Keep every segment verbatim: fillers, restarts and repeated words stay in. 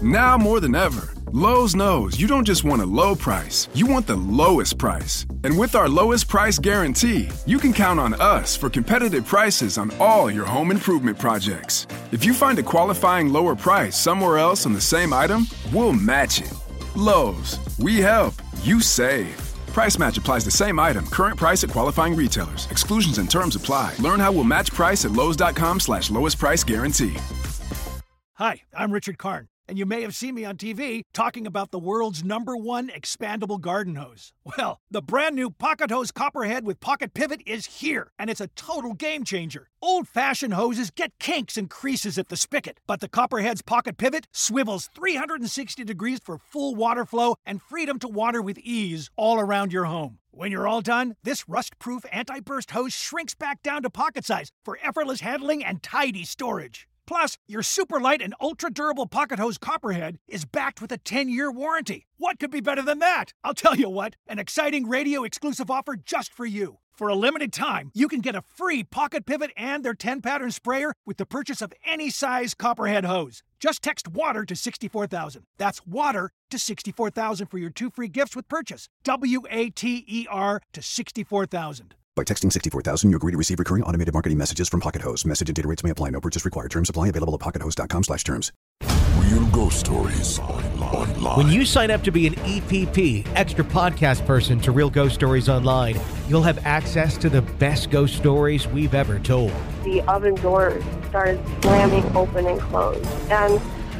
Now more than ever, Lowe's knows you don't just want a low price, you want the lowest price. And with our lowest price guarantee, you can count on us for competitive prices on all your home improvement projects. If you find a qualifying lower price somewhere else on the same item, we'll match it. Lowe's, we help, you save. Price match applies the same item, current price at qualifying retailers. Exclusions and terms apply. Learn how we'll match price at lowes.com slash lowest price guarantee. Hi, I'm Richard Karn, and you may have seen me on T V talking about the world's number one expandable garden hose. Well, the brand new Pocket Hose Copperhead with Pocket Pivot is here, and it's a total game changer. Old-fashioned hoses get kinks and creases at the spigot, but the Copperhead's Pocket Pivot swivels three hundred sixty degrees for full water flow and freedom to water with ease all around your home. When you're all done, this rust-proof anti-burst hose shrinks back down to pocket size for effortless handling and tidy storage. Plus, your super light and ultra-durable Pocket Hose Copperhead is backed with a ten-year warranty. What could be better than that? I'll tell you what, an exciting radio-exclusive offer just for you. For a limited time, you can get a free Pocket Pivot and their ten-pattern sprayer with the purchase of any size Copperhead hose. Just text WATER to sixty-four thousand. That's WATER to sixty-four thousand for your two free gifts with purchase. W A T E R to sixty-four thousand. By texting sixty-four thousand, you agree to receive recurring automated marketing messages from Pocket Hose. Message and data rates may apply. No purchase required. Terms apply. Available at pockethose.com slash terms. Real ghost stories online. When you sign up to be an E P P, extra podcast person to Real Ghost Stories Online, you'll have access to the best ghost stories we've ever told. The oven doors started slamming open and closed. And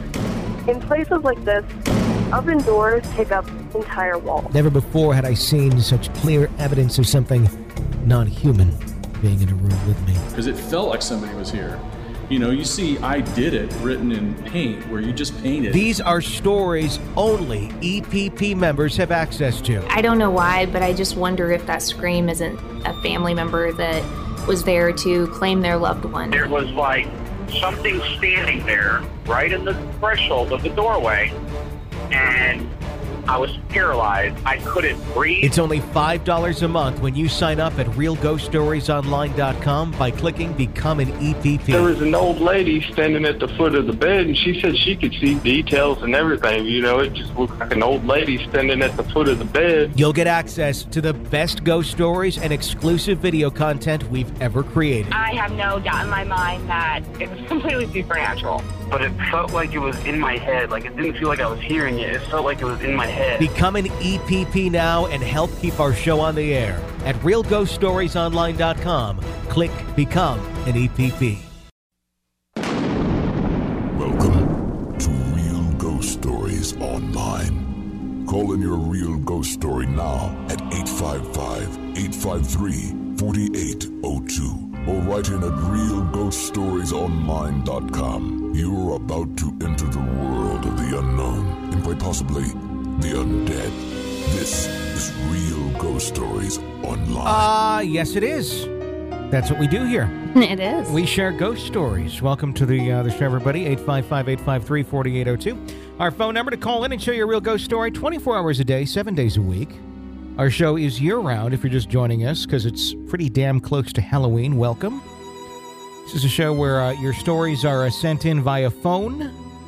in places like this, oven doors take up entire walls. Never before had I seen such clear evidence of something non-human being in a room with me. Because it felt like somebody was here. You know, you see I did it written in paint where you just painted. These are stories only E P P members have access to. I don't know why, but I just wonder if that scream isn't a family member that was there to claim their loved one. There was like something standing there right in the threshold of the doorway, and I was paralyzed. I couldn't breathe. It's only five dollars a month when you sign up at real ghost stories online dot com by clicking Become an E P P. There was an old lady standing at the foot of the bed, and she said she could see details and everything. You know, it just looked like an old lady standing at the foot of the bed. You'll get access to the best ghost stories and exclusive video content we've ever created. I have no doubt in my mind that it was completely supernatural. But it felt like it was in my head. Like, it didn't feel like I was hearing it. It felt like it was in my head. Become an E P P now and help keep our show on the air. At real ghost stories online dot com, click Become an E P P. Welcome to Real Ghost Stories Online. Call in your real ghost story now at eight five five, eight five three, four eight zero two or write in at real ghost stories online dot com. You're about to enter the world of the unknown and quite possibly the undead. This is Real Ghost Stories Online. Ah, uh, yes it is. That's what we do here. It is. We share ghost stories. Welcome to the uh, the show, everybody. eight five five, eight five three, four eight zero two. Our phone number to call in and share your real ghost story twenty-four hours a day, seven days a week. Our show is year-round if you're just joining us because it's pretty damn close to Halloween. Welcome. This is a show where uh, your stories are uh, sent in via phone,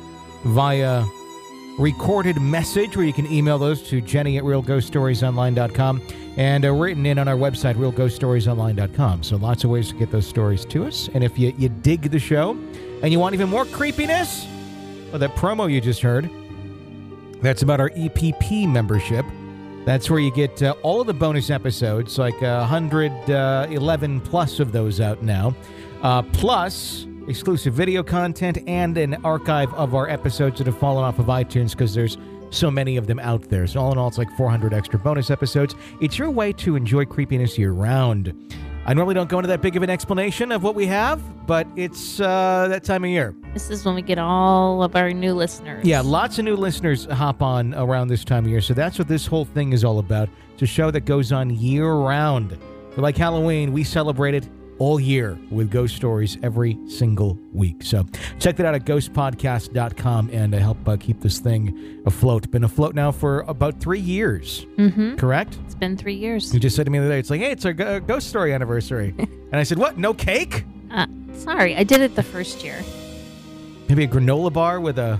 via recorded message, where you can email those to Jenny at real ghost stories online dot com, and uh, written in on our website, real ghost stories online dot com. So lots of ways to get those stories to us. And if you, you dig the show and you want even more creepiness, well, that promo you just heard, that's about our E P P membership. That's where you get uh, all of the bonus episodes, like uh, one hundred eleven plus of those out now, uh, plus exclusive video content and an archive of our episodes that have fallen off of iTunes because there's so many of them out there. So all in all, it's like four hundred extra bonus episodes. It's your way to enjoy creepiness year-round. I normally don't go into that big of an explanation of what we have, but it's uh, that time of year. This is when we get all of our new listeners. Yeah, lots of new listeners hop on around this time of year. So that's what this whole thing is all about. It's a show that goes on year-round. But like Halloween, we celebrate it all year with ghost stories every single week. So check that out at ghost podcast dot com and uh, help uh, keep this thing afloat. Been afloat now for about three years. Mm-hmm. Correct? It's been three years. You just said to me the other day, it's like, hey, it's our g- ghost story anniversary. And I said, what? No cake? Uh, sorry, I did it the first year. Maybe a granola bar with a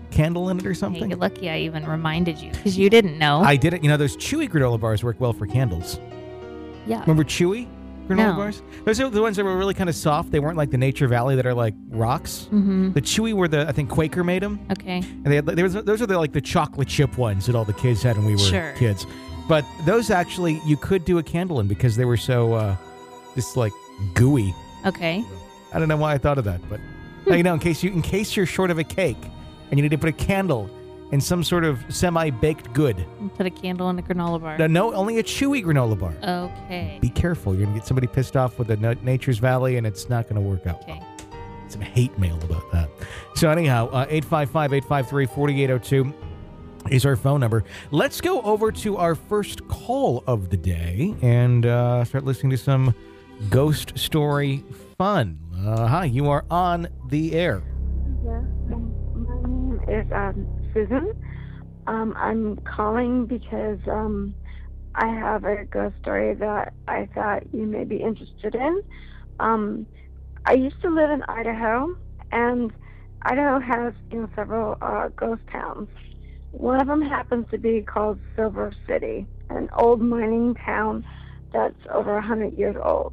candle in it or something. Hey, you're lucky I even reminded you because you didn't know. I did it. You know, those Chewy granola bars work well for candles. Yeah. Remember Chewy granola No. bars? Those are the ones that were really kind of soft. They weren't like the Nature Valley that are like rocks. Mm-hmm. The Chewy were the, I think Quaker made them. Okay. And they had, there was, those are the, like the chocolate chip ones that all the kids had when we were Sure. kids. But those actually, you could do a candle in because they were so uh, just like gooey. Okay. I don't know why I thought of that, but now you know, in case you in case you're short of a cake and you need to put a candle in some sort of semi-baked good. And put a candle in a granola bar. No, no, only a Chewy granola bar. Okay. Be careful. You're going to get somebody pissed off with the Na- Nature's Valley, and it's not going to work out Okay. well. Some hate mail about that. So anyhow, uh, eight five five, eight five three, four eight zero two is our phone number. Let's go over to our first call of the day and uh, start listening to some ghost story fun. Uh, hi, you are on the air. Yeah, my name is um, Susan. Um, I'm calling because um, I have a ghost story that I thought you may be interested in. Um, I used to live in Idaho, and Idaho has you know, several uh, ghost towns. One of them happens to be called Silver City, an old mining town that's over one hundred years old.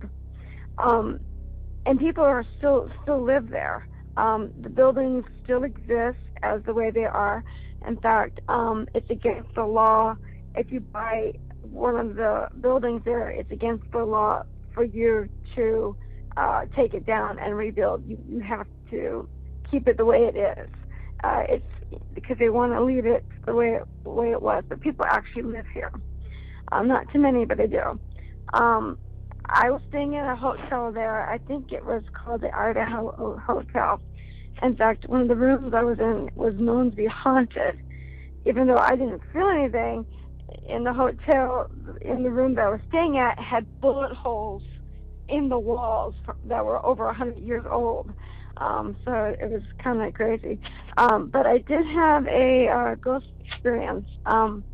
Um, and people are still still live there. Um, the buildings still exist as the way they are. In fact, um, it's against the law. If you buy one of the buildings there, it's against the law for you to uh, take it down and rebuild. You, you have to keep it the way it is. Uh, it's because they want to leave it the way it, the way it was. But people actually live here. Um, not too many, but they do. Um, I was staying in a hotel there. I think it was called the Idaho Hotel. In fact, one of the rooms I was in was known to be haunted. Even though I didn't feel anything, in the hotel, in the room that I was staying at, had bullet holes in the walls that were over one hundred years old. Um, so it was kind of crazy. Um, but I did have a uh, ghost experience. Um,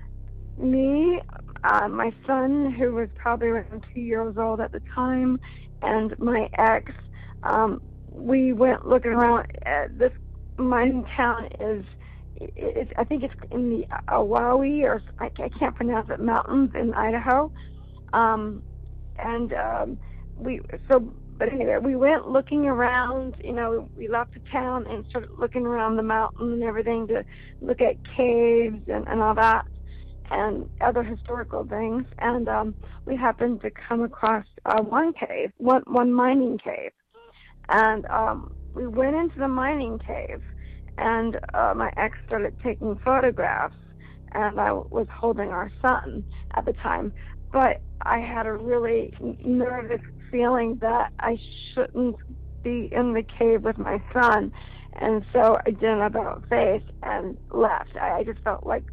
me, uh, my son, who was probably around two years old at the time, and my ex, um, we went looking around. At this mining town is, it's, I think it's in the Owawi, or I, I can't pronounce it, mountains in Idaho. Um, and um, we, so, but anyway, we went looking around. You know, we left the town and started looking around the mountain and everything to look at caves and, and all that, and other historical things. And um, we happened to come across uh, one cave, one one mining cave. And um, we went into the mining cave, and uh, my ex started taking photographs, and I was holding our son at the time. But I had a really nervous feeling that I shouldn't be in the cave with my son, and so I did an about face and left. I, I just felt like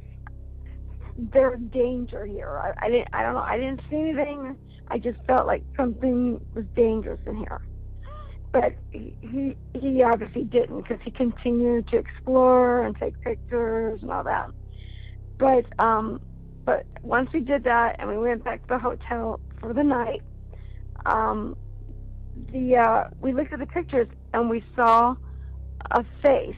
there's danger here. I, I didn't. I don't know. I didn't see anything. I just felt like something was dangerous in here. But he he, he obviously didn't, because he continued to explore and take pictures and all that. But um, but once we did that and we went back to the hotel for the night, um, the uh, we looked at the pictures and we saw a face,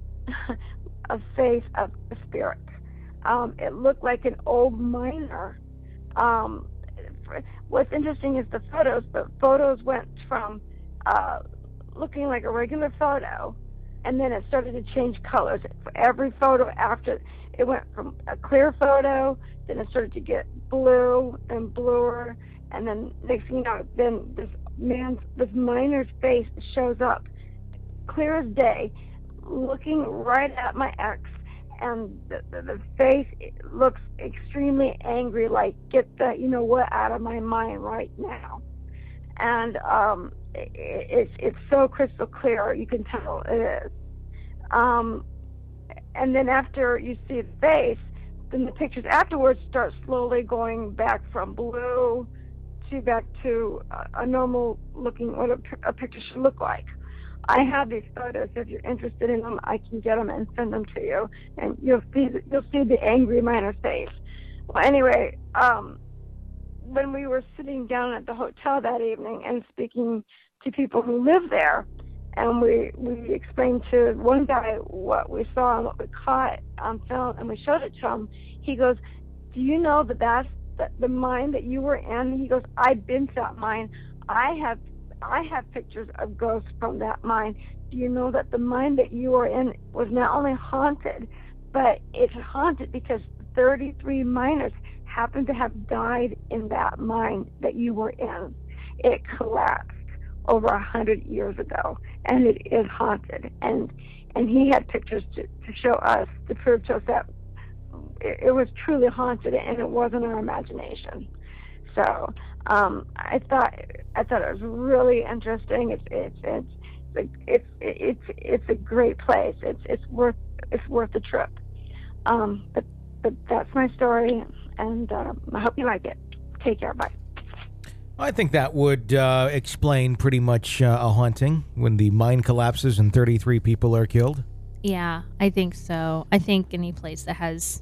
a face of a spirit. Um, it looked like an old miner. Um, what's interesting is the photos. The photos went from Uh, looking like a regular photo, and then it started to change colors. For every photo after, it went from a clear photo, then it started to get blue and bluer, and then next thing you know, then this man's, this miner's face shows up, clear as day, looking right at my ex, and the, the, the face looks extremely angry, like, get the, you know what, out of my mind right now. And um, it, it's it's so crystal clear, you can tell it is. Um, and then after you see the face, then the pictures afterwards start slowly going back from blue to back to a, a normal looking, what a, a picture should look like. I have these photos. If you're interested in them, I can get them and send them to you, and you'll see you'll see the angry miner's face. Well, anyway. Um, when we were sitting down at the hotel that evening and speaking to people who live there, and we we explained to one guy what we saw and what we caught on film, and we showed it to him. He goes, "Do you know that that's the, the mine that you were in?" He goes, "I've been to that mine. I have I have pictures of ghosts from that mine. Do you know that the mine that you were in was not only haunted, but it's haunted because thirty-three miners happened to have died in that mine that you were in. It collapsed over a hundred years ago, and it is haunted." And and he had pictures to, to show us, to prove to us that it, it was truly haunted, and it wasn't our imagination. So um, I thought I thought it was really interesting. It's it's it's it's it's it's a great place. It's it's worth it's worth the trip. Um, but but that's my story, and um, I hope you like it. Take care. Bye. I think that would uh, explain pretty much uh, a haunting when the mine collapses and thirty-three people are killed. Yeah, I think so. I think any place that has,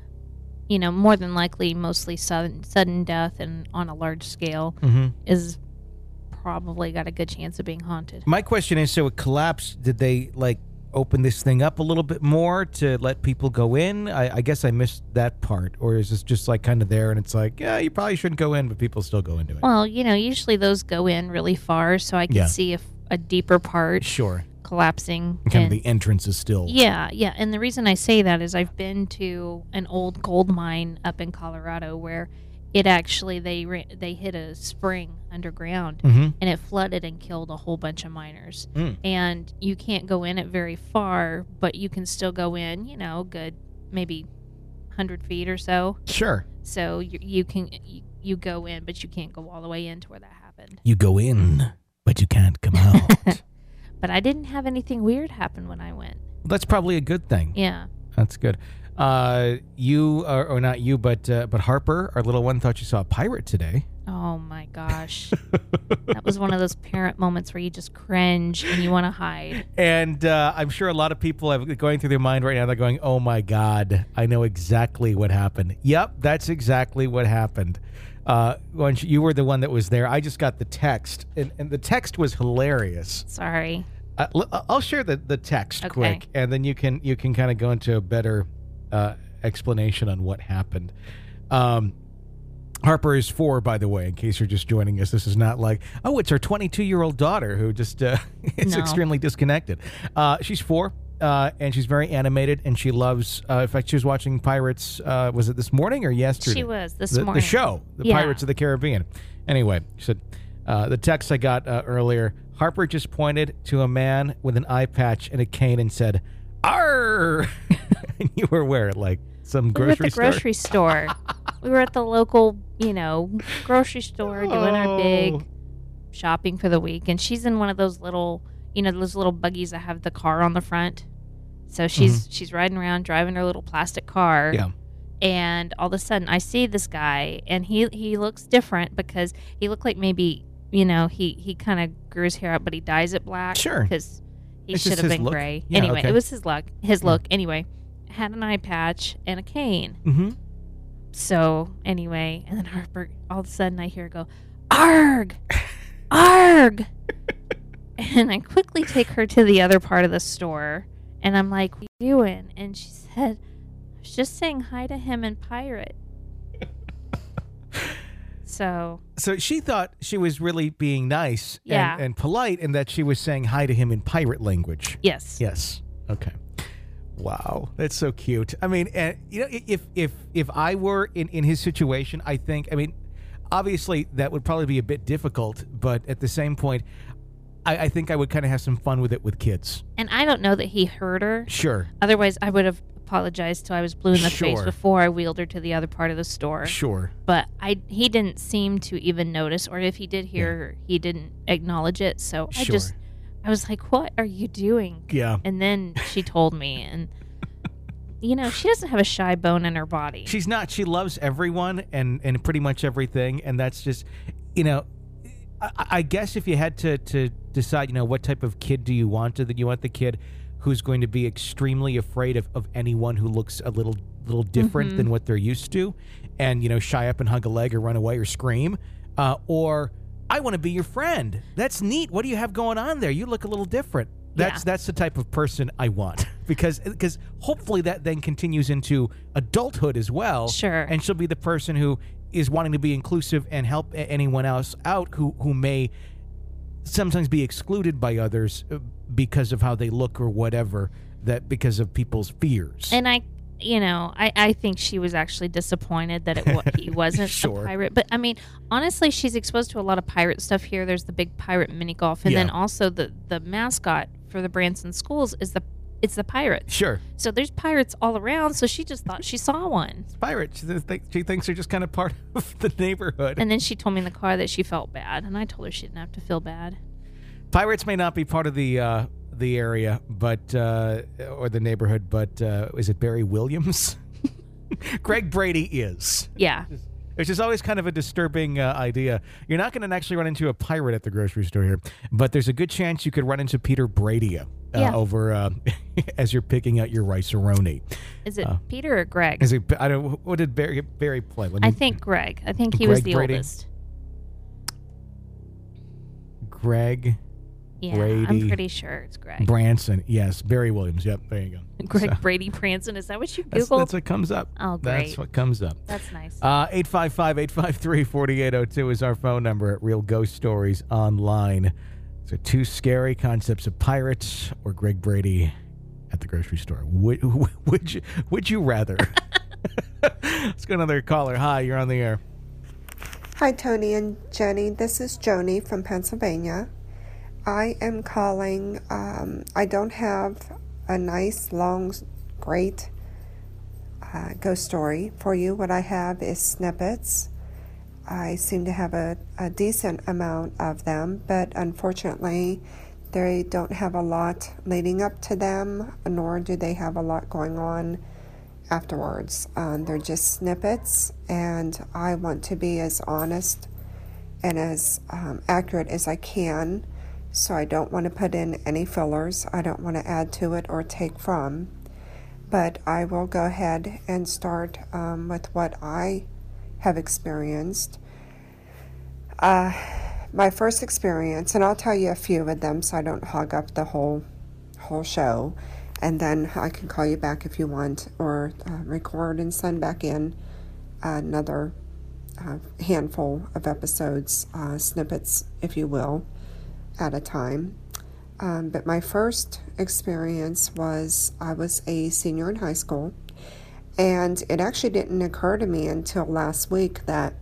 you know, more than likely mostly sudden, sudden death and on a large scale mm-hmm. is probably got a good chance of being haunted. My question is, so it collapsed, did they, like, open this thing up a little bit more to let people go in? I, I guess I missed that part. Or is this just, like, kind of there and it's like, yeah, you probably shouldn't go in, but people still go into it? Well, you know, usually those go in really far, so I can Yeah. see if a deeper part Sure. collapsing. Kind and, of the entrance is still... Yeah, yeah. And the reason I say that is I've been to an old gold mine up in Colorado where it actually, they ra- they hit a spring underground, Mhm. and it flooded and killed a whole bunch of miners. Mm. And you can't go in it very far, but you can still go in, you know, good maybe one hundred feet or so. Sure. So you, you can you, you go in, but you can't go all the way into where that happened. You go in, but you can't come out. But I didn't have anything weird happen when I went. That's probably a good thing. Yeah. That's good. Uh, you, or, or not you, but uh, but Harper, our little one, thought you saw a pirate today. Oh my gosh. That was one of those parent moments where you just cringe and you want to hide. And uh, I'm sure a lot of people are going through their mind right now. They're going, oh my God, I know exactly what happened. Yep, that's exactly what happened. Uh, when you were the one that was there, I just got the text, and, and the text was hilarious. Sorry. Uh, l- I'll share the, the text Okay. quick, and then you can you can kind of go into a better uh, explanation on what happened. Um, Harper is four, by the way, in case you're just joining us. This is not like, oh, it's her twenty-two-year-old daughter who just uh, is No. extremely disconnected. Uh, she's four, uh, and she's very animated, and she loves, uh, in fact, she was watching Pirates, uh, was it this morning or yesterday? She was this the, morning. The show, The Yeah. Pirates of the Caribbean. Anyway, she said, uh, the text I got uh, earlier, Harper just pointed to a man with an eye patch and a cane and said, "Arr!" And you were where? Like some We were at grocery the store? grocery store. We were at the local, you know, grocery store doing Oh. our big shopping for the week. And she's in one of those little, you know, those little buggies that have the car on the front. So she's Mhm. she's riding around driving her little plastic car. Yeah. And all of a sudden I see this guy, and he, he looks different because he looked like maybe, you know, he, he kind of grew his hair out, but he dyes it black. Sure. Because he It's should just have his been look. gray. Yeah, anyway, okay. it was his luck, his Yeah. look. Anyway, had an eye patch and a cane. Mm-hmm. So anyway, and then Harper, all of a sudden I hear her go, "Arg, arg," and I quickly take her to the other part of the store, and I'm like, "What are you doing?" And she said, "I was just saying hi to him in pirate." So So she thought she was really being nice Yeah. and, and polite, and that she was saying hi to him in pirate language. yes, Yes. Okay. Wow, that's so cute. I mean, and you know, if if if I were in, in his situation, I think, I mean, obviously that would probably be a bit difficult, but at the same point, I, I think I would kind of have some fun with it with kids. and I don't know that he heard her. Sure. Otherwise, I would have apologized till I was blue in the face Sure. before I wheeled her to the other part of the store. Sure. But I he didn't seem to even notice, or if he did hear her, he didn't acknowledge it. So I Sure. just, I was like, "What are you doing?" Yeah. And then she told me, and you know, she doesn't have a shy bone in her body. She's not. She loves everyone and, and pretty much everything. And that's just, you know, I, I guess if you had to, to decide, you know, what type of kid do you want, that you want the kid who's going to be extremely afraid of, of anyone who looks a little little different Mhm. than what they're used to, and, you know, shy up and hug a leg or run away or scream, uh, or I want to be your friend. That's neat. What do you have going on there? You look a little different. That's Yeah. that's the type of person I want because because hopefully that then continues into adulthood as well. Sure. And she'll be the person who is wanting to be inclusive and help a- anyone else out who who may sometimes be excluded by others uh, because of how they look or whatever, that because of people's fears. And I, you know, I, I think she was actually disappointed that it wa- he wasn't Sure. a pirate. But I mean, honestly, she's exposed to a lot of pirate stuff here. There's the big pirate mini golf, and Yeah. then also the the mascot for the Branson schools is the it's the pirates. Sure. So there's pirates all around. So she just thought she saw one, Pirates. She, th- she thinks they're just kind of part of the neighborhood. and then she told me in the car that she felt bad, and I told her she didn't have to feel bad. Pirates may not be part of the uh, the area, but uh, or the neighborhood, but uh, is it Barry Williams? Greg Brady is. Yeah. Which is always kind of a disturbing uh, idea. You're not going to actually run into a pirate at the grocery store here, but there's a good chance you could run into Peter Brady uh, Yeah. over uh, as you're picking out your rice-a-roni. Is it Uh, Peter or Greg? Is it? I don't. What did Barry Barry play? Let I me- think Greg. I think he was Greg the Brady? oldest. Greg. Yeah, Brady. I'm pretty sure it's Greg. Branson. Yes, Barry Williams. Yep, there you go. Greg So- Brady Branson. Is that what you That's, Googled? that's what comes up. Oh, great. That's what comes up. That's nice. Uh, eight five five, eight five three, four eight zero two is our phone number at Real Ghost Stories Online. So two scary concepts of pirates or Greg Brady at the grocery store. Would, would, you, would you rather? Let's go another caller. Hi, you're on the air. Hi, Tony and Jenny. This is Joni from Pennsylvania. I am calling. Um, I don't have a nice, long, great uh, ghost story for you. What I have is snippets. I seem to have a, a decent amount of them, but unfortunately, they don't have a lot leading up to them, nor do they have a lot going on afterwards. Um, they're just snippets, and I want to be as honest and as um, accurate as I can, so I don't want to put in any fillers. I don't want to add to it or take from, but I will go ahead and start um, with what I have experienced. Uh, my first experience, and I'll tell you a few of them so I don't hog up the whole whole show, and then I can call you back if you want, or uh, record and send back in another uh, handful of episodes, uh, snippets, if you will, at a time. Um, but my first experience was I was a senior in high school, and it actually didn't occur to me until last week that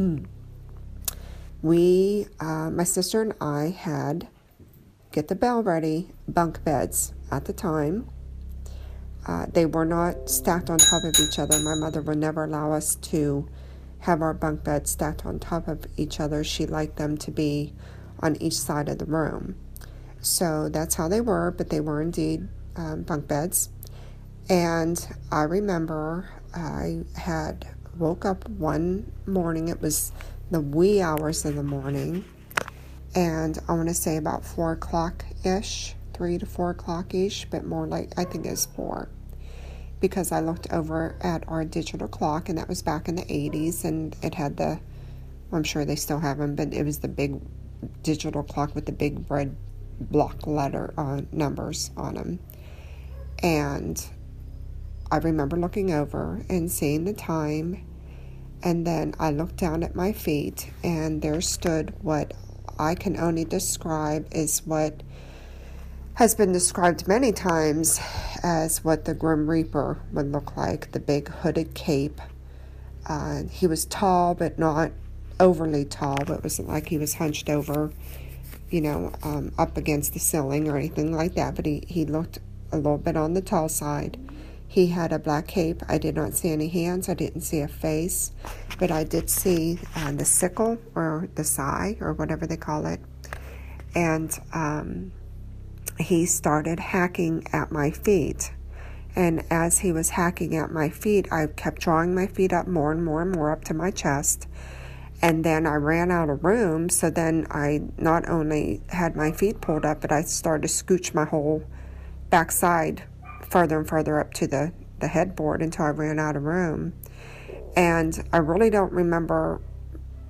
we, uh, my sister and I, had, get the bell ready, bunk beds at the time. Uh, they were not stacked on top of each other. My mother would never allow us to have our bunk beds stacked on top of each other. She liked them to be on each side of the room. So that's how they were, but they were indeed um, bunk beds. And I remember I had woke up one morning, it was the wee hours of the morning, and I want to say about four o'clock-ish, three to four o'clock-ish, but more like, I think it's four, because I looked over at our digital clock, and that was back in the eighties, and it had the, I'm sure they still have them, but it was the big digital clock with the big red block letter uh, numbers on them. And I remember looking over and seeing the time, and then I looked down at my feet, and there stood what I can only describe as what has been described many times as what the Grim Reaper would look like, the big hooded cape. Uh, he was tall, but not overly tall. It wasn't like he was hunched over, you know, um, up against the ceiling or anything like that, but he, he looked a little bit on the tall side. He had a black cape. I did not see any hands. I didn't see a face, but I did see uh, the sickle or the sai or whatever they call it. And um, he started hacking at my feet. And as he was hacking at my feet, I kept drawing my feet up more and more and more up to my chest. And then I ran out of room. So then I not only had my feet pulled up, but I started to scooch my whole backside further and further up to the, the headboard until I ran out of room. And I really don't remember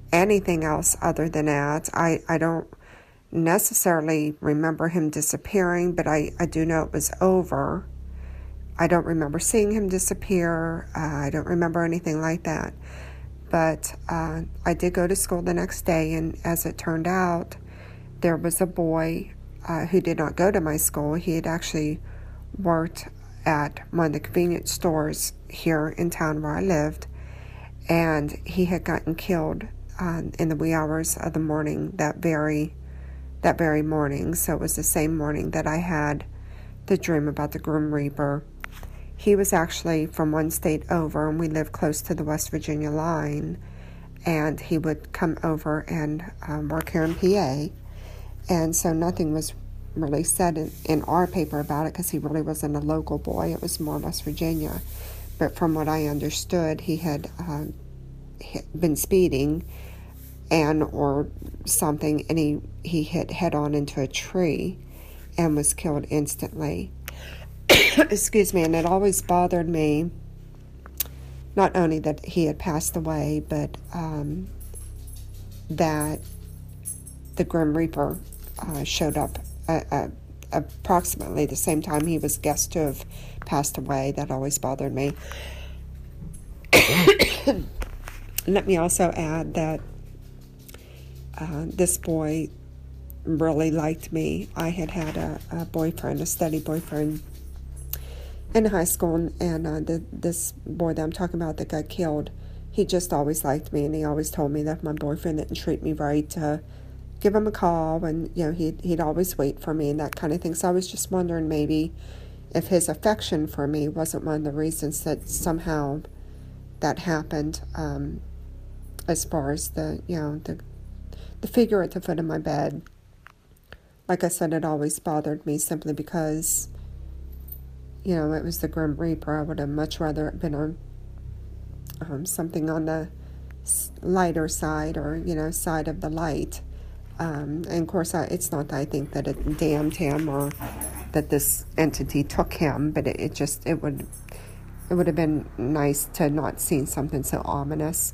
anything else other than that. I, I don't necessarily remember him disappearing, but I, I do know it was over. I don't remember seeing him disappear. Uh, I don't remember anything like that. But uh, I did go to school the next day, and as it turned out, there was a boy uh, who did not go to my school. He had actually worked at one of the convenience stores here in town where I lived, and he had gotten killed uh, in the wee hours of the morning that very that very morning. So it was the same morning that I had the dream about the Grim Reaper. He was actually from one state over, and we lived close to the West Virginia line, and he would come over and um, work here in P A, and so nothing was really said in, in our paper about it because he really wasn't a local boy. It was more West Virginia. But from what I understood, he had uh, been speeding and or something, and he, he hit head-on into a tree and was killed instantly. Excuse me, and it always bothered me, not only that he had passed away, but um, that the Grim Reaper uh, showed up uh, uh, approximately the same time he was guessed to have passed away. That always bothered me. Let me also add that uh, this boy really liked me. I had had a, a boyfriend, a steady boyfriend, in high school, and uh, the, this boy that I'm talking about that got killed, he just always liked me, and he always told me that if my boyfriend didn't treat me right, to give him a call, and you know he'd, he'd always wait for me and that kind of thing. So I was just wondering maybe if his affection for me wasn't one of the reasons that somehow that happened, um, as far as the, you know, the, the figure at the foot of my bed. Like I said, it always bothered me simply because, you know, it was the Grim Reaper. I would have much rather been on um, something on the lighter side, or, you know, side of the light. Um, and of course, I, it's not that I think that it damned him or that this entity took him, but it, it just, it would, it would have been nice to not seen something so ominous.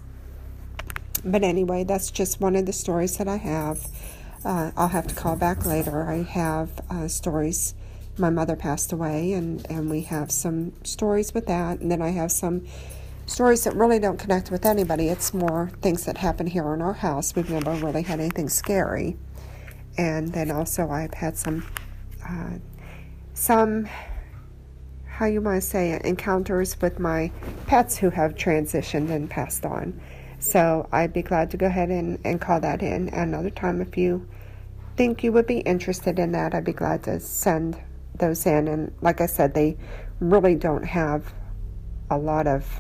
But anyway, that's just one of the stories that I have. Uh, I'll have to call back later. I have uh, stories. My mother passed away, and, and we have some stories with that. And then I have some stories that really don't connect with anybody. It's more things that happen here in our house. We've never really had anything scary. And then also I've had some, uh, some, how you want to say it, encounters with my pets who have transitioned and passed on. So I'd be glad to go ahead and, and call that in. Another time, if you think you would be interested in that, I'd be glad to send those in. And like I said, they really don't have a lot of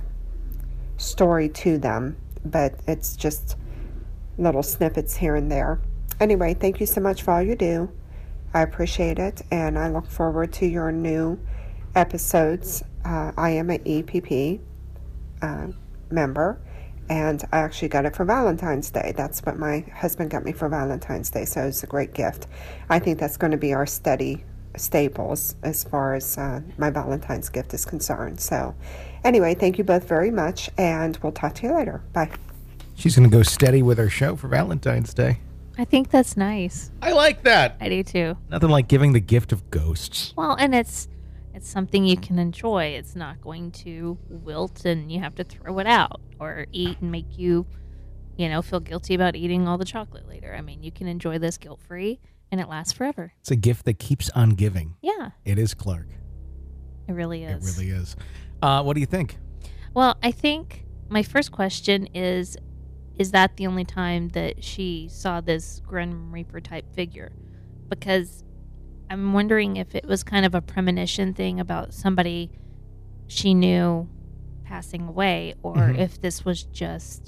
story to them, but it's just little snippets here and there. Anyway, thank you so much for all you do. I appreciate it, and I look forward to your new episodes. Uh, I am an E P P uh, member, and I actually got it for Valentine's Day. That's what my husband got me for Valentine's Day, so it's a great gift. I think that's going to be our steady staples as far as uh, my Valentine's gift is concerned. So anyway, thank you both very much, and we'll talk to you later. Bye. She's going to go steady with her show for Valentine's Day. I think that's nice. I like that. I do too. Nothing like giving the gift of ghosts. Well, and it's it's something you can enjoy. It's not going to wilt and you have to throw it out or eat and make you, you know, feel guilty about eating all the chocolate later. I mean, you can enjoy this guilt-free, and it lasts forever. It's a gift that keeps on giving. Yeah. It is, Clark. It really is. It really is. Uh, what do you think? Well, I think my first question is, is that the only time that she saw this Grim Reaper type figure? Because I'm wondering if it was kind of a premonition thing about somebody she knew passing away, or mm-hmm. if this was just,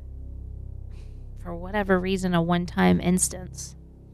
for whatever reason, a one-time instance.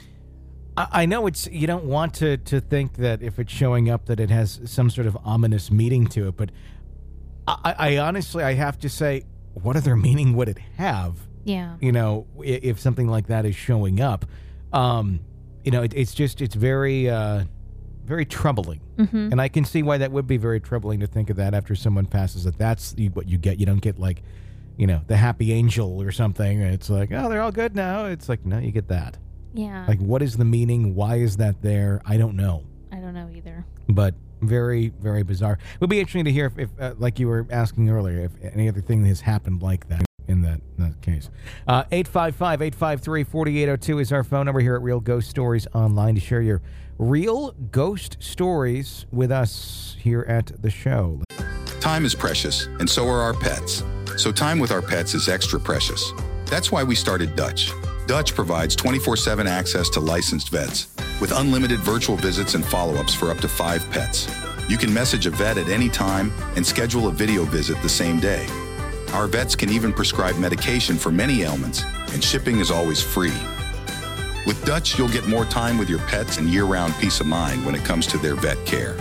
I know it's, you don't want to, to think that if it's showing up that it has some sort of ominous meaning to it, but I, I honestly, I have to say, what other meaning would it have? Yeah. You know, if, if something like that is showing up, um, you know, it, it's just, it's very, uh, very troubling. Mm-hmm. And I can see why that would be very troubling to think of that after someone passes, that that's what you get. You don't get like, you know, the happy angel or something. It's like, oh, they're all good now. It's like, no, you get that. Yeah. Like, what is the meaning? Why is that there? I don't know. I don't know either. But very, very bizarre. It would be interesting to hear if, if uh, like you were asking earlier, if any other thing has happened like that in that, in that case. Uh, eight five five, eight five three, four eight zero two is our phone number here at Real Ghost Stories Online to share your real ghost stories with us here at the show. Time is precious, and so are our pets. So time with our pets is extra precious. That's why we started Dutch. Dutch provides twenty-four seven access to licensed vets with unlimited virtual visits and follow-ups for up to five pets. You can message a vet at any time and schedule a video visit the same day. Our vets can even prescribe medication for many ailments, and shipping is always free. With Dutch, you'll get more time with your pets and year-round peace of mind when it comes to their vet care.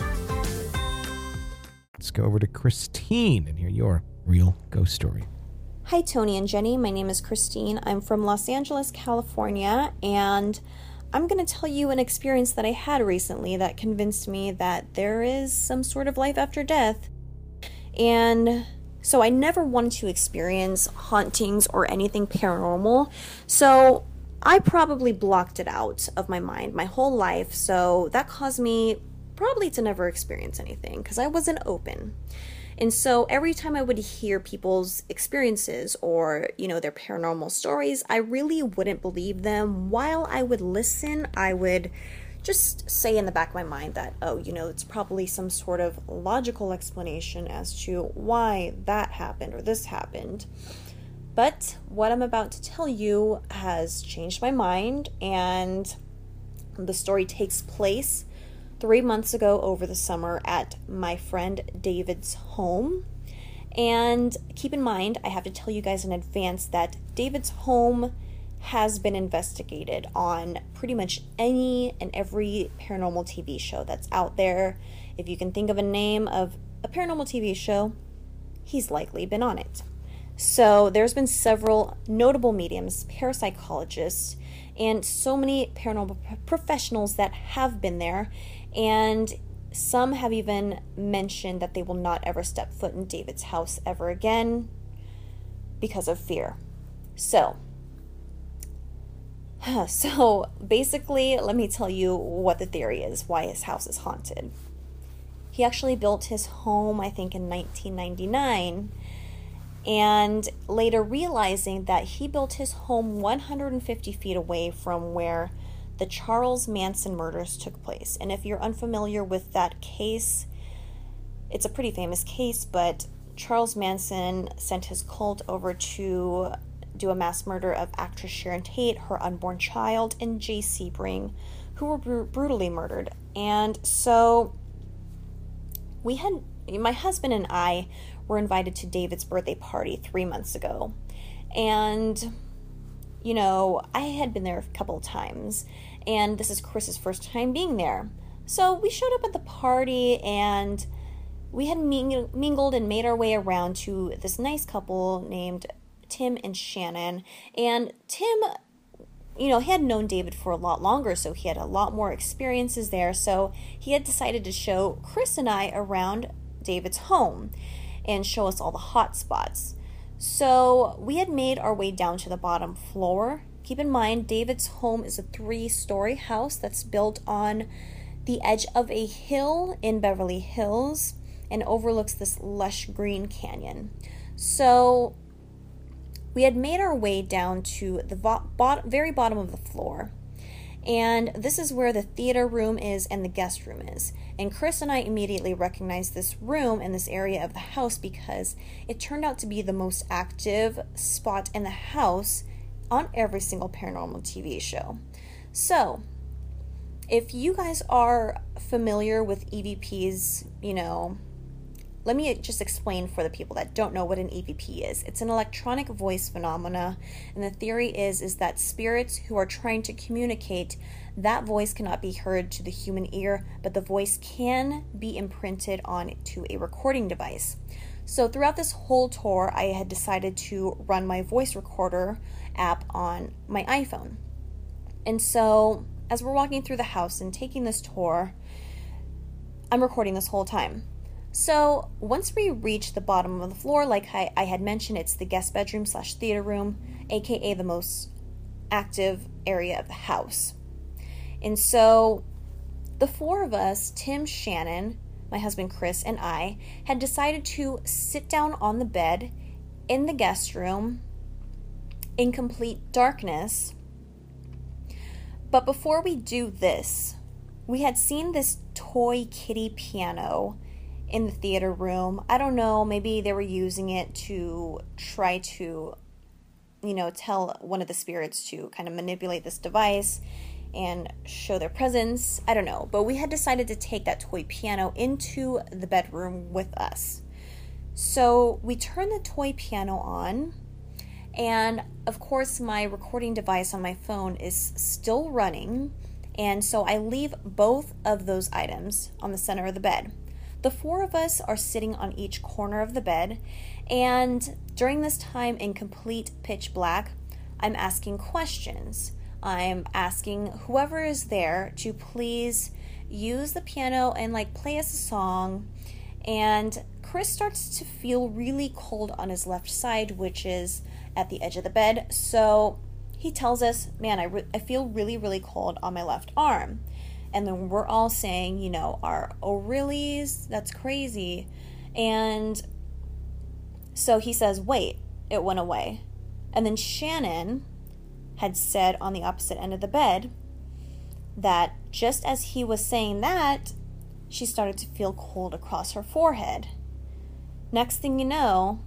Let's go over to Christine and hear your real ghost story. Hi, Tony and Jenny. My name is Christine. I'm from Los Angeles, California, and I'm going to tell you an experience that I had recently that convinced me that there is some sort of life after death. And so I never wanted to experience hauntings or anything paranormal, so I probably blocked it out of my mind my whole life, so that caused me probably to never experience anything because I wasn't open. And so every time I would hear people's experiences or, you know, their paranormal stories, I really wouldn't believe them. While I would listen, I would just say in the back of my mind that, oh, you know, it's probably some sort of logical explanation as to why that happened or this happened. But what I'm about to tell you has changed my mind, and the story takes place three months ago over the summer at my friend David's home. And keep in mind, I have to tell you guys in advance that David's home has been investigated on pretty much any and every paranormal T V show that's out there. If you can think of a name of a paranormal T V show, he's likely been on it. So there's been several notable mediums, parapsychologists, and so many paranormal professionals that have been there. And some have even mentioned that they will not ever step foot in David's house ever again because of fear. So, so basically, let me tell you what the theory is, why his house is haunted. He actually built his home, I think, in nineteen ninety-nine, and later realizing that he built his home one hundred fifty feet away from where the Charles Manson murders took place. And if you're unfamiliar with that case, it's a pretty famous case, but Charles Manson sent his cult over to do a mass murder of actress Sharon Tate, her unborn child, and Jay Sebring, who were br- brutally murdered. And so we had, my husband and I were invited to David's birthday party three months ago. And, you know, I had been there a couple of times, and this is Chris's first time being there. So we showed up at the party, and we had ming- mingled and made our way around to this nice couple named Tim and Shannon. And Tim, you know, he had known David for a lot longer, so he had a lot more experiences there. So he had decided to show Chris and I around David's home and show us all the hot spots. So we had made our way down to the bottom floor. Keep in mind, David's home is a three-story house that's built on the edge of a hill in Beverly Hills and overlooks this lush green canyon. So we had made our way down to the vo- bot- very bottom of the floor. And this is where the theater room is and the guest room is. And Chris and I immediately recognized this room in this area of the house because it turned out to be the most active spot in the house on every single paranormal T V show. So, if you guys are familiar with E V Ps, you know, let me just explain for the people that don't know what an E V P is. It's an electronic voice phenomena, and the theory is is that spirits who are trying to communicate, that voice cannot be heard to the human ear, but the voice can be imprinted onto a recording device. So throughout this whole tour, I had decided to run my voice recorder app on my iPhone. And so as we're walking through the house and taking this tour, I'm recording this whole time. So once we reach the bottom of the floor, like I, I had mentioned, it's the guest bedroom slash theater room, aka the most active area of the house. And so the four of us, Tim, Shannon, my husband Chris, and I, had decided to sit down on the bed in the guest room in complete darkness. But before we do this, we had seen this toy kitty piano in the theater room. I don't know, maybe they were using it to try to, you know, tell one of the spirits to kind of manipulate this device and show their presence. I don't know, but we had decided to take that toy piano into the bedroom with us. So we turned the toy piano on, and of course my recording device on my phone is still running, and so I leave both of those items on the center of the bed. The four of us are sitting on each corner of the bed, and during this time in complete pitch black, I'm asking questions. I'm asking whoever is there to please use the piano and like play us a song. And Chris starts to feel really cold on his left side, which is at the edge of the bed. So he tells us, man, I, re- I feel really, really cold on my left arm. And then we're all saying, you know, our, oh, really? That's crazy. And so he says, wait, it went away. And then Shannon had said on the opposite end of the bed that just as he was saying that, she started to feel cold across her forehead. Next thing you know,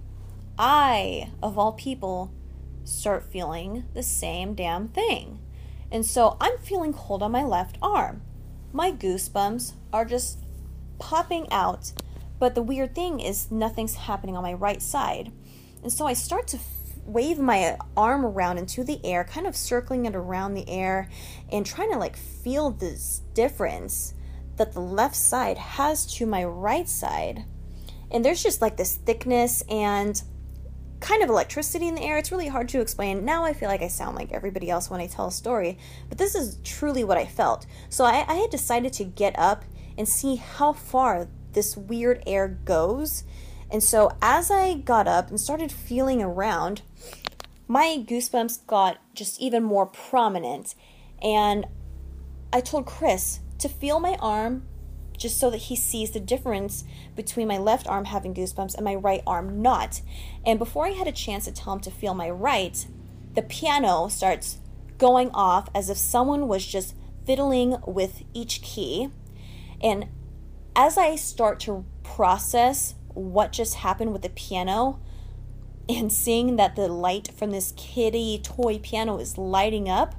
I, of all people, start feeling the same damn thing. And so I'm feeling cold on my left arm. My goosebumps are just popping out, but the weird thing is nothing's happening on my right side. And so I start to f- wave my arm around into the air, kind of circling it around the air and trying to like feel this difference that the left side has to my right side. And there's just like this thickness and kind of electricity in the air. It's really hard to explain. Now I feel like I sound like everybody else when I tell a story, but this is truly what I felt. So I, I had decided to get up and see how far this weird air goes. And so as I got up and started feeling around, my goosebumps got just even more prominent. And I told Chris to feel my arm just so that he sees the difference between my left arm having goosebumps and my right arm not. And before I had a chance to tell him to feel my right, the piano starts going off as if someone was just fiddling with each key. And as I start to process what just happened with the piano and seeing that the light from this kitty toy piano is lighting up,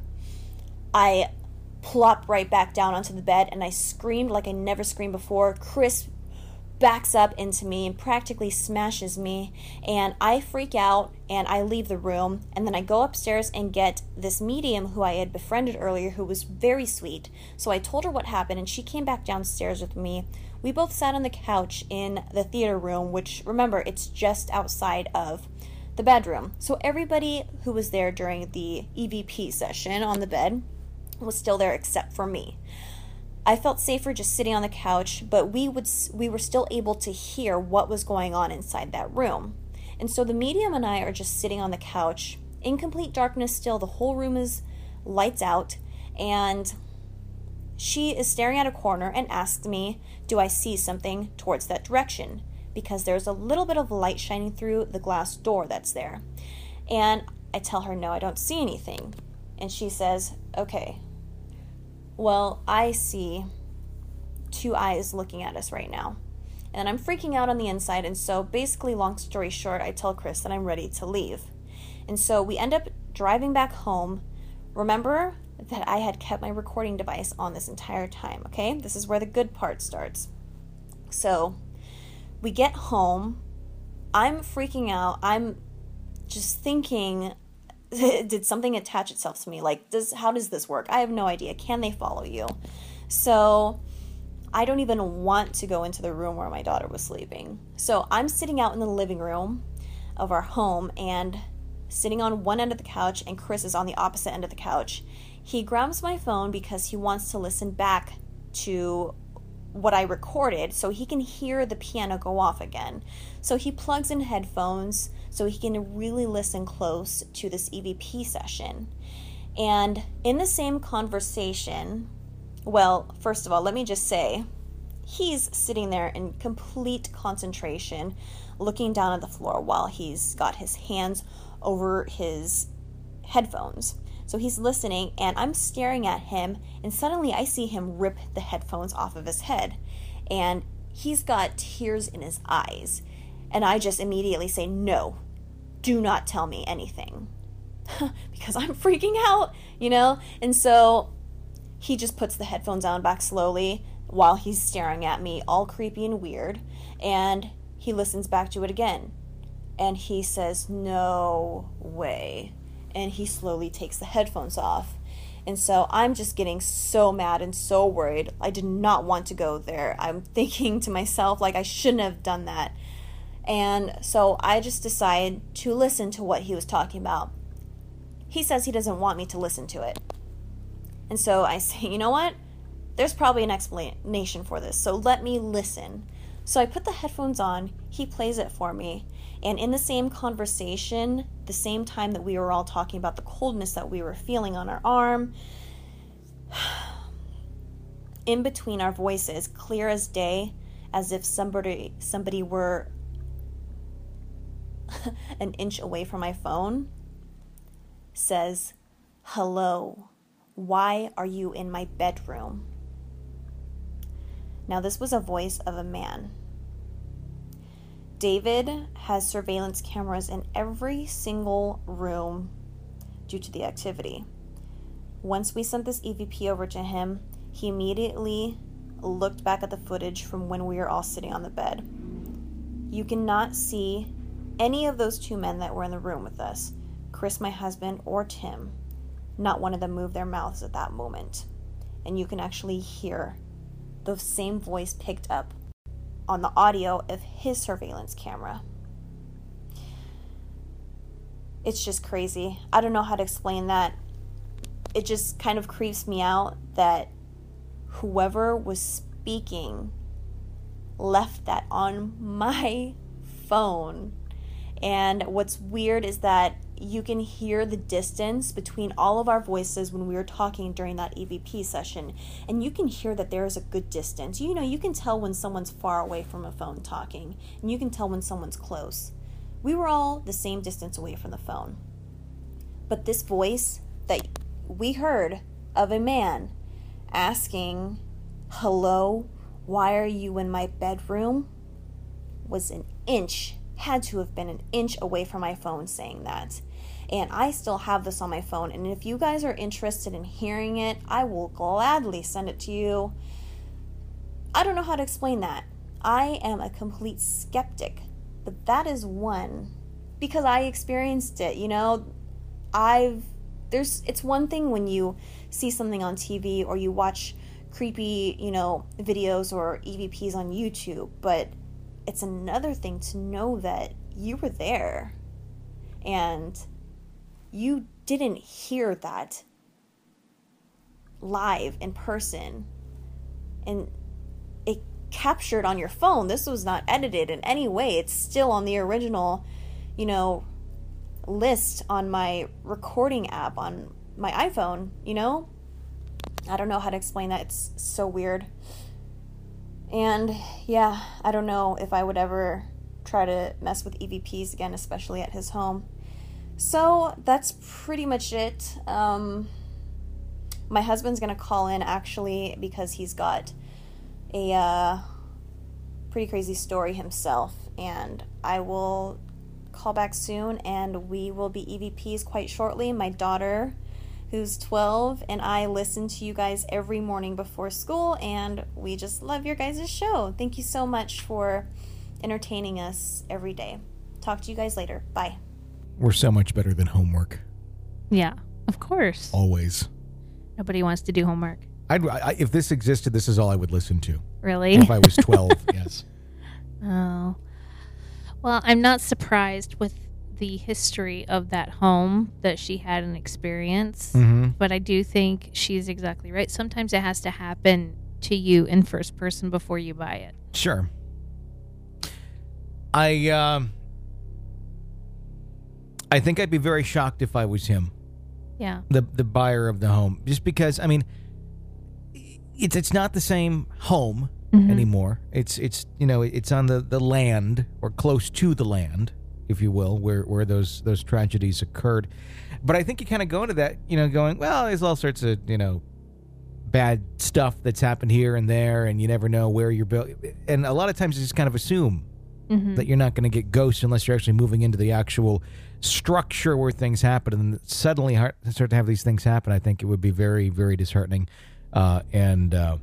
I plop right back down onto the bed and I screamed like I never screamed before. Chris backs up into me and practically smashes me, and I freak out and I leave the room. And then I go upstairs and get this medium who I had befriended earlier, who was very sweet. So I told her what happened and she came back downstairs with me. We both sat on the couch in the theater room, which, remember, it's just outside of the bedroom. So everybody who was there during the E V P session on the bed was still there except for me. I felt safer just sitting on the couch, but we would we were still able to hear what was going on inside that room. And so the medium and I are just sitting on the couch in complete darkness still. The whole room is lights out, and she is staring at a corner and asks me, do I see something towards that direction? Because there's a little bit of light shining through the glass door that's there. And I tell her, no, I don't see anything. And she says, okay, well, I see two eyes looking at us right now. And I'm freaking out on the inside. And so basically, long story short, I tell Chris that I'm ready to leave. And so we end up driving back home. Remember that I had kept my recording device on this entire time, okay? This is where the good part starts. So we get home. I'm freaking out. I'm just thinking, did something attach itself to me? Like, does how does this work? I have no idea. Can they follow you? So I don't even want to go into the room where my daughter was sleeping. So I'm sitting out in the living room of our home and sitting on one end of the couch, and Chris is on the opposite end of the couch. He grabs my phone because he wants to listen back to what I recorded so he can hear the piano go off again. So he plugs in headphones so he can really listen close to this E V P session. And in the same conversation, well, first of all, let me just say, he's sitting there in complete concentration, looking down at the floor while he's got his hands over his headphones. So he's listening, and I'm staring at him, and suddenly I see him rip the headphones off of his head. And he's got tears in his eyes. And I just immediately say, no, do not tell me anything. Because I'm freaking out, you know? And so he just puts the headphones on back slowly while he's staring at me, all creepy and weird. And he listens back to it again. And he says, no way. And he slowly takes the headphones off. And so I'm just getting so mad and so worried. I did not want to go there. I'm thinking to myself, like, I shouldn't have done that. And so I just decided to listen to what he was talking about. He says he doesn't want me to listen to it. And so I say, you know what? There's probably an explanation for this, so let me listen. So I put the headphones on, he plays it for me, and in the same conversation, the same time that we were all talking about the coldness that we were feeling on our arm, in between our voices, clear as day, as if somebody somebody were an inch away from my phone, says, hello, why are you in my bedroom? Now, this was a voice of a man. David has surveillance cameras in every single room due to the activity. Once we sent this E V P over to him, he immediately looked back at the footage from when we were all sitting on the bed. You cannot see any of those two men that were in the room with us, Chris, my husband, or Tim. Not one of them moved their mouths at that moment. And you can actually hear the same voice picked up on the audio of his surveillance camera. It's just crazy. I don't know how to explain that. It just kind of creeps me out that whoever was speaking left that on my phone. And what's weird is that you can hear the distance between all of our voices when we were talking during that E V P session. And you can hear that there is a good distance. You know, you can tell when someone's far away from a phone talking, and you can tell when someone's close. We were all the same distance away from the phone. But this voice that we heard of a man asking, hello, why are you in my bedroom? Was an inch, had to have been an inch away from my phone saying that. And I still have this on my phone. And if you guys are interested in hearing it, I will gladly send it to you. I don't know how to explain that. I am a complete skeptic. But that is one. Because I experienced it, you know. I've, there's, it's one thing when you see something on T V or you watch creepy, you know, videos or E V Ps on YouTube. But it's another thing to know that you were there. And you didn't hear that live in person. And it captured on your phone. This was not edited in any way. It's still on the original, you know, list on my recording app on my iPhone, you know? I don't know how to explain that. It's so weird. And yeah, I don't know if I would ever try to mess with E V Ps again, especially at his home. So that's pretty much it. Um, my husband's going to call in actually because he's got a uh, pretty crazy story himself. And I will call back soon and we will be E V Ps quite shortly. My daughter, who's twelve, and I listen to you guys every morning before school, and we just love your guys' show. Thank you so much for entertaining us every day. Talk to you guys later. Bye. We're so much better than homework. Yeah, of course. Always. Nobody wants to do homework. I'd, I, if this existed, this is all I would listen to. Really? If I was twelve, yes. Oh. Well, I'm not surprised with the history of that home that she had an experience, mm-hmm. but I do think she's exactly right. Sometimes it has to happen to you in first person before you buy it. Sure. I um, I think I'd be very shocked if I was him. Yeah. The the buyer of the home, just because I mean, it's it's not the same home Mhm. anymore. It's it's you know it's on the, the land or close to the land, if you will, where where those those tragedies occurred. But I think you kind of go into that, you know, going, well, there's all sorts of you know bad stuff that's happened here and there, and you never know where you're built. And a lot of times you just kind of assume Mhm. that you're not going to get ghosts unless you're actually moving into the actual structure where things happen, and suddenly ha- start to have these things happen. I think it would be very, very disheartening uh, and uh,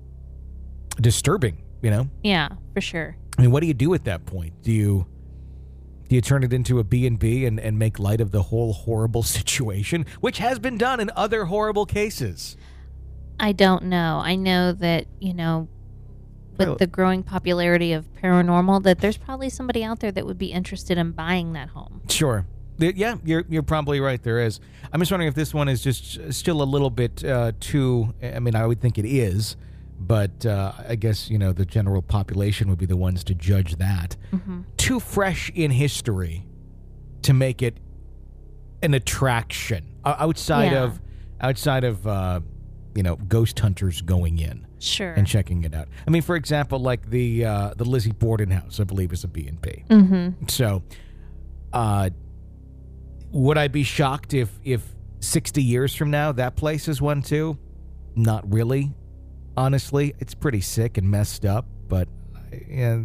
disturbing. You know? Yeah, for sure. I mean, what do you do at that point? Do you do you turn it into a B and B and and make light of the whole horrible situation, which has been done in other horrible cases? I don't know. I know that, you know, with Well- the growing popularity of paranormal, that there's probably somebody out there that would be interested in buying that home. Sure. Th- Yeah, you're you're probably right. There is. I'm just wondering if this one is just still a little bit uh, too. I mean, I would think it is, but uh, I guess you know the general population would be the ones to judge that. Mhm. Too fresh in history to make it an attraction O- outside Yeah. of outside of uh, you know ghost hunters going in. Sure. And checking it out. I mean, for example, like the uh, the Lizzie Borden house, I believe, is a B and B. Mhm. So, uh, would I be shocked if if sixty years from now that place is one too? Not really. Honestly, it's pretty sick and messed up, but yeah,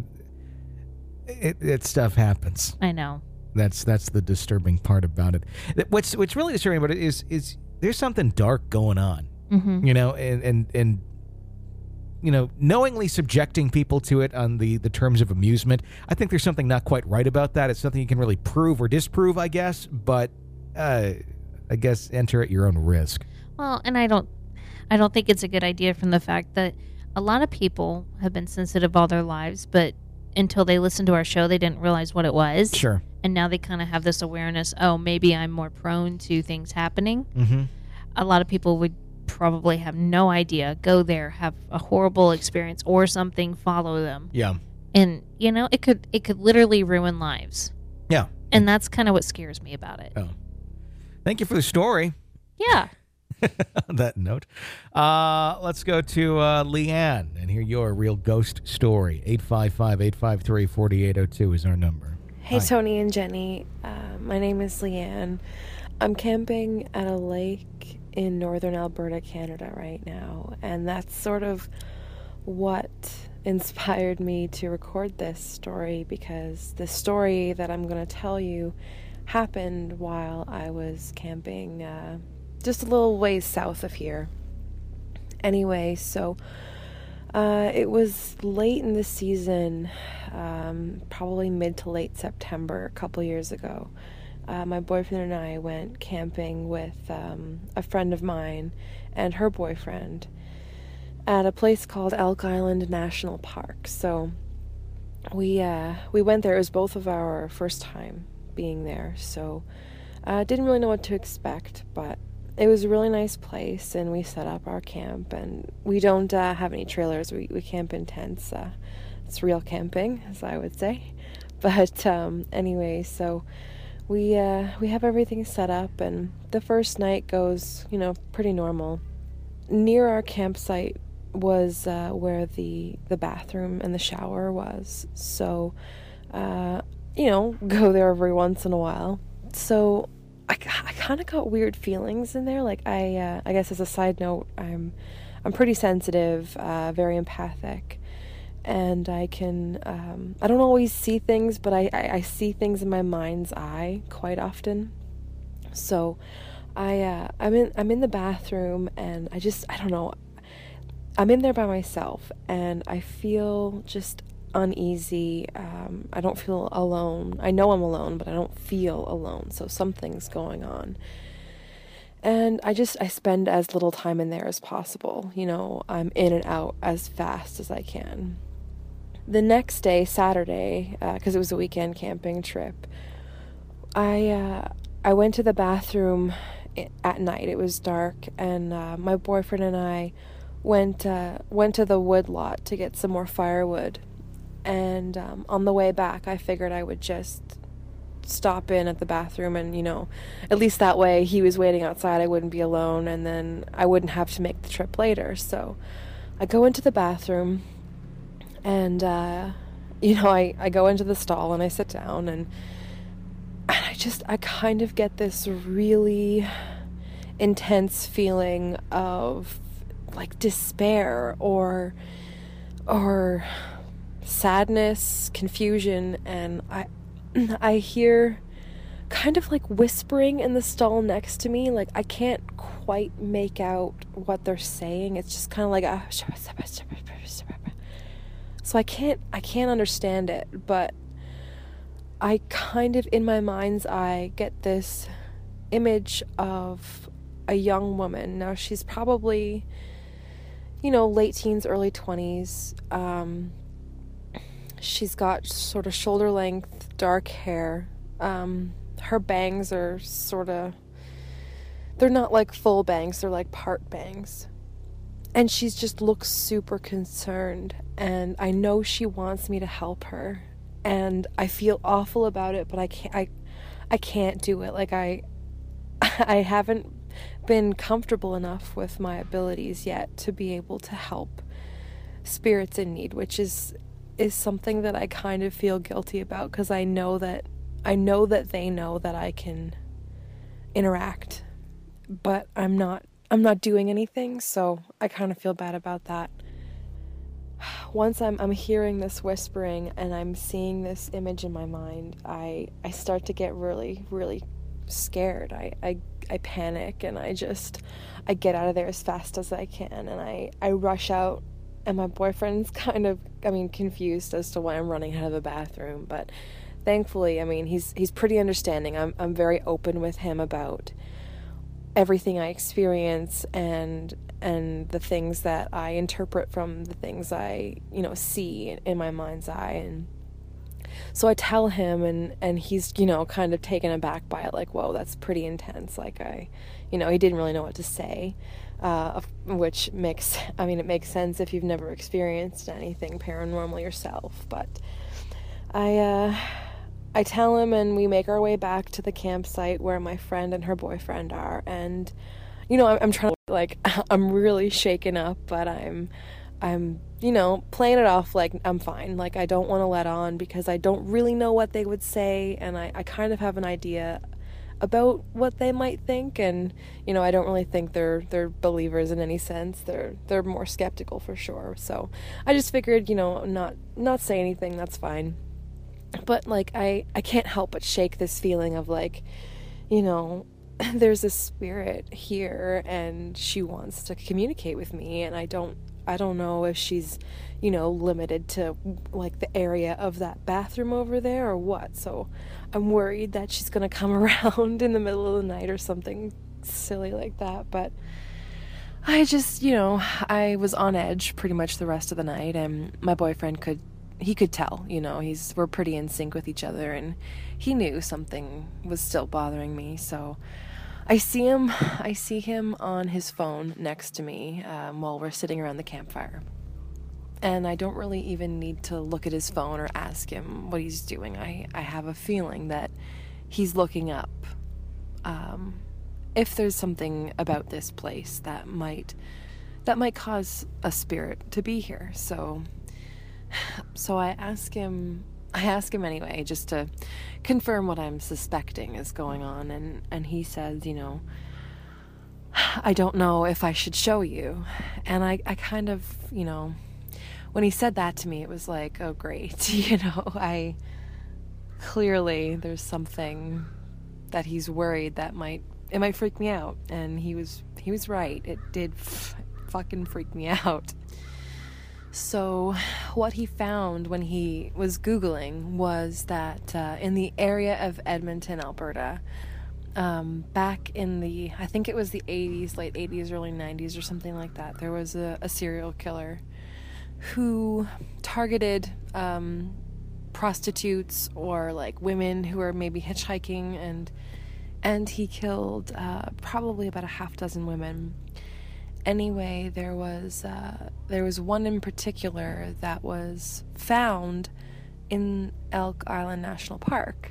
it, it stuff happens. I know. That's that's the disturbing part about it. That- What's what's really disturbing about it is is there's something dark going on. Mhm. You know, and and and you know, knowingly subjecting people to it on the, the terms of amusement, I think there's something not quite right about that. It's something you can really prove or disprove, I guess, but uh, I guess enter at your own risk. Well, and I don't I don't think it's a good idea from the fact that a lot of people have been sensitive all their lives, but until they listened to our show, they didn't realize what it was. Sure. And now they kind of have this awareness, oh, maybe I'm more prone to things happening. Mm-hmm. A lot of people would probably have no idea, go there, have a horrible experience or something follow them. Yeah. And, you know, it could it could literally ruin lives. Yeah. And that's kind of what scares me about it. Oh. Thank you for the story. Yeah. On that note, uh, let's go to uh, Leanne and hear your real ghost story. eight five five, eight five three, four eight zero two is our number. Hey, Hi. Tony and Jenny. Uh, my name is Leanne. I'm camping at a lake in northern Alberta, Canada right now, and that's sort of what inspired me to record this story, because the story that I'm going to tell you happened while I was camping uh, just a little ways south of here. Anyway, so uh, it was late in the season, um, probably mid to late September, a couple years ago. Uh, my boyfriend and I went camping with um, a friend of mine and her boyfriend at a place called Elk Island National Park. So we uh, we went there. It was both of our first time being there, so I uh, didn't really know what to expect, but it was a really nice place, and we set up our camp, and we don't uh, have any trailers. We, we camp in tents. Uh, it's real camping, as I would say. But um, anyway, so we uh, we have everything set up, and the first night goes, you know, pretty normal. Near our campsite was uh, where the, the bathroom and the shower was, so, uh, you know, go there every once in a while. So I, I kind of got weird feelings in there. Like, I uh, I guess as a side note, I'm I'm pretty sensitive, uh, very empathic, and I can um, I don't always see things, but I, I, I see things in my mind's eye quite often. So I uh, I'm in I'm in the bathroom, and I just I don't know, I'm in there by myself, and I feel just uneasy. Um, I don't feel alone. I know I'm alone, but I don't feel alone. So something's going on. And I just, I spend as little time in there as possible. You know, I'm in and out as fast as I can. The next day, Saturday, because uh, it was a weekend camping trip, I, uh, I went to the bathroom at night. It was dark, and uh, my boyfriend and I went uh, went to the wood lot to get some more firewood. And um, on the way back, I figured I would just stop in at the bathroom and, you know, at least that way he was waiting outside, I wouldn't be alone, and then I wouldn't have to make the trip later. So I go into the bathroom and, uh, you know, I, I go into the stall and I sit down and, and I just, I kind of get this really intense feeling of, like, despair or, or sadness, confusion, and I, I hear kind of like whispering in the stall next to me. Like, I can't quite make out what they're saying. It's just kind of like a, so I can't I can't understand it, but I kind of, in my mind's eye, get this image of a young woman. Now, she's probably, you know, late teens, early twenties. Um, she's got sort of shoulder length dark hair. Um, her bangs are sort of, they're not like full bangs, they're like part bangs. And she's just looks super concerned, and I know she wants me to help her, and I feel awful about it, but I can't, I, I can't do it. Like, I, I haven't been comfortable enough with my abilities yet to be able to help spirits in need, which is is something that I kind of feel guilty about, because I know that I know that they know that I can interact, but I'm not I'm not doing anything, so I kind of feel bad about that. Once I'm I'm hearing this whispering and I'm seeing this image in my mind, I I start to get really really scared. I I I panic, and I just I get out of there as fast as I can, and I I rush out. And my boyfriend's kind of, I mean, confused as to why I'm running out of the bathroom. But thankfully, I mean, he's he's pretty understanding. I'm I'm very open with him about everything I experience and and the things that I interpret from the things I, you know, see in my mind's eye. And so I tell him, and, and he's, you know, kind of taken aback by it. Like, whoa, that's pretty intense. Like, I, you know, he didn't really know what to say. Uh, which makes, I mean, it makes sense if you've never experienced anything paranormal yourself. But I, uh, I tell him, and we make our way back to the campsite where my friend and her boyfriend are. And, you know, I'm, I'm trying to, like, I'm really shaken up, but I'm, I'm, you know, playing it off like I'm fine. Like, I don't want to let on, because I don't really know what they would say, and I, I kind of have an idea about what they might think, and, you know, I don't really think they're they're believers in any sense. They're they're more skeptical for sure. So I just figured, you know, not not say anything, that's fine. But, like, I, I can't help but shake this feeling of, like, you know, there's a spirit here and she wants to communicate with me, and I don't I don't know if she's, you know, limited to, like, the area of that bathroom over there or what. So I'm worried that she's going to come around in the middle of the night or something silly like that. But I just, you know, I was on edge pretty much the rest of the night, and my boyfriend could, he could tell, you know, he's, we're pretty in sync with each other, and he knew something was still bothering me. So I see him, I see him on his phone next to me um, while we're sitting around the campfire. And I don't really even need to look at his phone or ask him what he's doing. I, I have a feeling that he's looking up um, if there's something about this place that might that might cause a spirit to be here. So so I ask him I ask him anyway, just to confirm what I'm suspecting is going on, and, and he says, you know, I don't know if I should show you. And I, I kind of, you know, when he said that to me, it was like, oh, great. You know, I clearly there's something that he's worried that might, it might freak me out. And he was, he was right. It did f- fucking freak me out. So what he found when he was Googling was that uh, in the area of Edmonton, Alberta, um, back in the, I think it was the eighties, late eighties, early nineties or something like that, there was a, a serial killer who targeted um, prostitutes or like women who were maybe hitchhiking, and and he killed uh, probably about a half dozen women. anyway, there was uh, there was one in particular that was found in Elk Island National Park.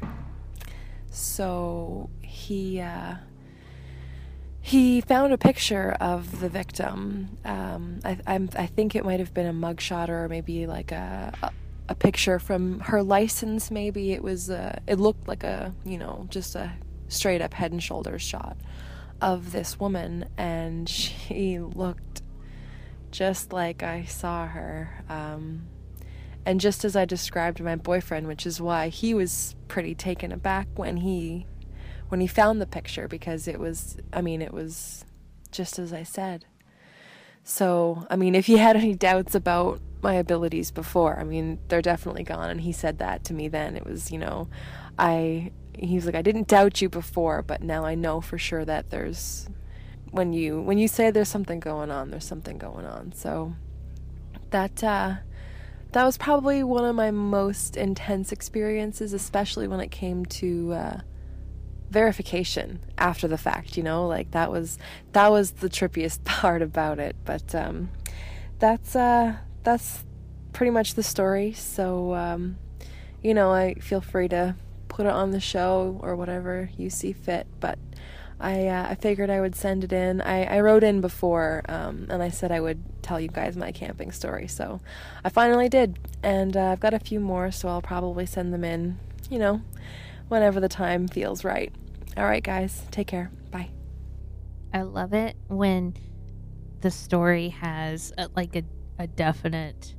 So he uh, he found a picture of the victim. Um, I I'm, I think it might have been a mugshot or maybe like a, a a picture from her license. Maybe it was uh, it looked like a you know just a straight up head and shoulders shot of this woman, and she looked just like I saw her. Um, And just as I described my boyfriend, which is why he was pretty taken aback when he when he found the picture, because it was, I mean, it was just as I said. So, I mean, if he had any doubts about my abilities before, I mean, they're definitely gone. And he said that to me then. It was, you know, I, he was like, I didn't doubt you before, but now I know for sure that there's, when you, when you say there's something going on, there's something going on. So that, uh, That was probably one of my most intense experiences, especially when it came to uh, verification after the fact, you know, like that was that was the trippiest part about it. But um, that's uh, that's pretty much the story. So, um, you know, I feel free to put it on the show or whatever you see fit. But I uh, I figured I would send it in. I, I wrote in before, um, and I said I would tell you guys my camping story. So I finally did. And uh, I've got a few more, so I'll probably send them in, you know, whenever the time feels right. All right, guys. Take care. Bye. I love it when the story has a, like a, a definite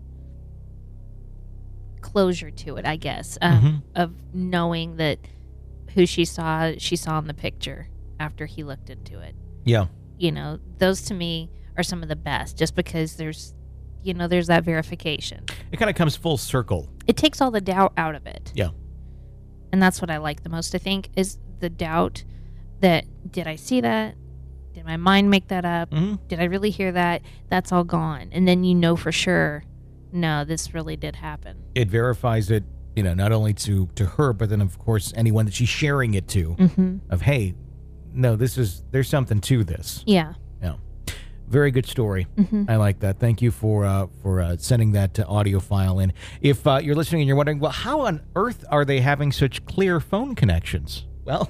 closure to it, I guess, um, Mm-hmm. of knowing that who she saw, she saw in the picture after he looked into it. Yeah. You know, those to me are some of the best, just because there's, you know, there's that verification. It kind of comes full circle. It takes all the doubt out of it. Yeah. And that's what I like the most, I think, is the doubt that, did I see that? Did my mind make that up? Mm-hmm. Did I really hear that? That's all gone. And then you know for sure, no, this really did happen. It verifies it, you know, not only to, to her, but then, of course, anyone that she's sharing it to, Mm-hmm. of, hey, no, this is, there's something to this. Yeah. Yeah. Very good story. Mhm. I like that. Thank you for uh, for uh, sending that uh, audio file in. If uh, you're listening and you're wondering, well, how on earth are they having such clear phone connections? Well,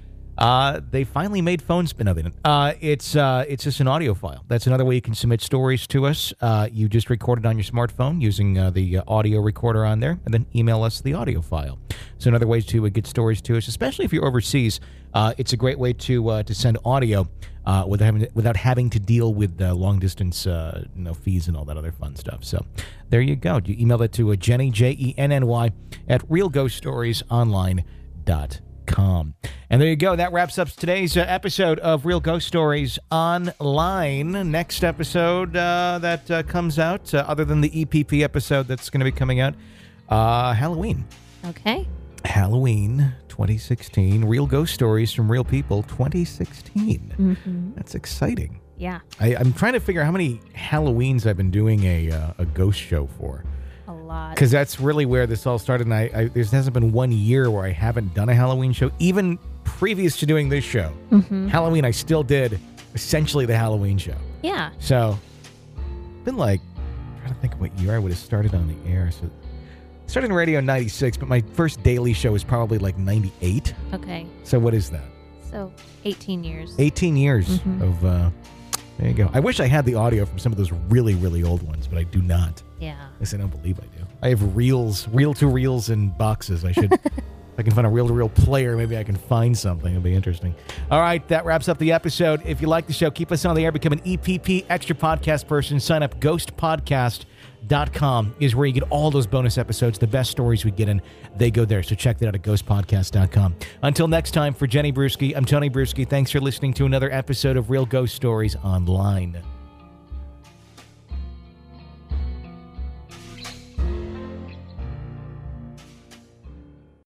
uh, they finally made phones. No, they didn't. Uh, it's uh, it's just an audio file. That's another way you can submit stories to us. Uh, you just record it on your smartphone using uh, the uh, audio recorder on there, and then email us the audio file. So another way to uh, get stories to us, especially if you're overseas. Uh, it's a great way to uh, to send audio uh, without having to, without having to deal with uh, long distance uh, you know, fees and all that other fun stuff. So there you go. You email that to uh, Jenny, J E N N Y, at real ghost stories online dot com. And there you go. That wraps up today's uh, episode of Real Ghost Stories Online. Next episode uh, that uh, comes out, uh, other than the E P P episode that's going to be coming out, uh, Halloween. Okay. Halloween twenty sixteen. Real Ghost Stories from Real People twenty sixteen. Mm-hmm. That's exciting. Yeah. I, I'm trying to figure out how many Halloweens I've been doing a uh, a ghost show for. A lot. Because that's really where this all started. And I, I there hasn't been one year where I haven't done a Halloween show. Even previous to doing this show, Mhm. Halloween, I still did essentially the Halloween show. Yeah. So, been like, I'm trying to think of what year I would have started on the air. So, started in radio in ninety-six, but my first daily show was probably like ninety-eight. Okay. So what is that? So eighteen years. eighteen years Mhm. of, uh, there you go. I wish I had the audio from some of those really, really old ones, but I do not. Yeah. Yes, I don't believe I do. I have reels, reel-to-reels in boxes. I should, if I can find a reel-to-reel player, maybe I can find something. It'll be interesting. All right, that wraps up the episode. If you like the show, keep us on the air. Become an E P P Extra Podcast person. Sign up, ghost podcast dot com is where you get all those bonus episodes. The best stories we get in, they go there. So check that out at ghost podcast dot com. Until next time, for Jenny Brewski, I'm Tony Brewski. Thanks for listening to another episode of Real Ghost Stories Online.